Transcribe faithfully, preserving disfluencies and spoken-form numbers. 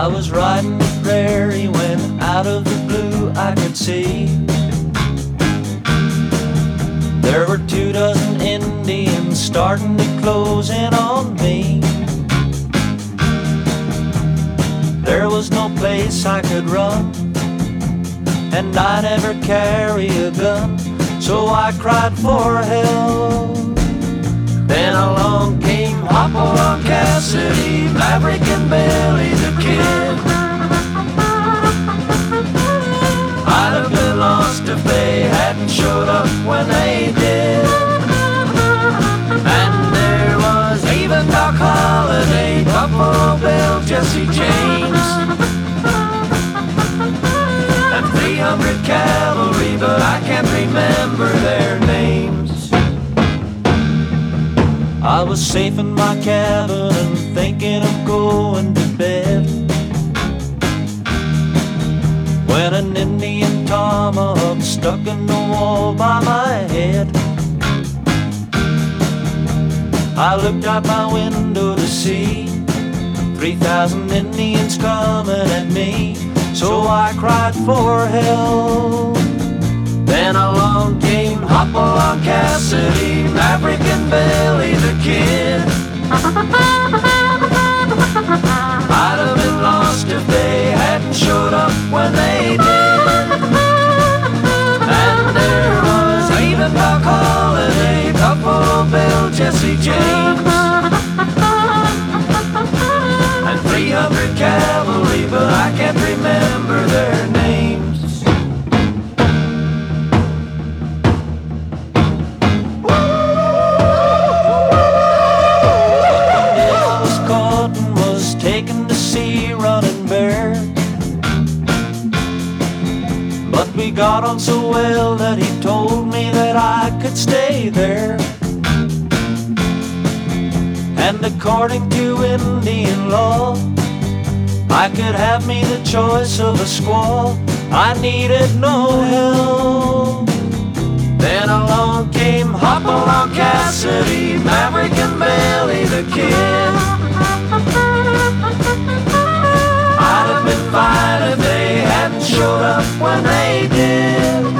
was riding the prairie when out of the blue I could see there were two dozen Indians starting to close in on me. There was no place I could run, and I never carry a gun, so I cried for help. Then along came Hopalong Cassidy, Maverick and Billy the Kid. I'd have been lost if they hadn't showed up when they did. And there was even Doc Holliday, Buffalo Bill, Jesse James, and three hundred cavalry, but I can't remember their names. I was safe in my cabin and thinking of going to bed when an Indian tomahawk stuck in the wall by my head. I looked out my window to see three thousand Indians coming at me, so I cried for help. Then along came Hopalong Cassidy, Maverick and Billy the Kid. I'd have been lost if they hadn't showed up when they did. And there was even Doc Holliday, Buffalo Bill, Jesse James, and three hundred cavalry, but I can't remember their names. Taken to sea running bear, but we got on so well that he told me that I could stay there. And according to Indian law, I could have me the choice of a squaw. I needed no help. Then along came Hopalong Cassidy, Maverick and Billy the Kid. I'd have been fine if they hadn't showed up when they did.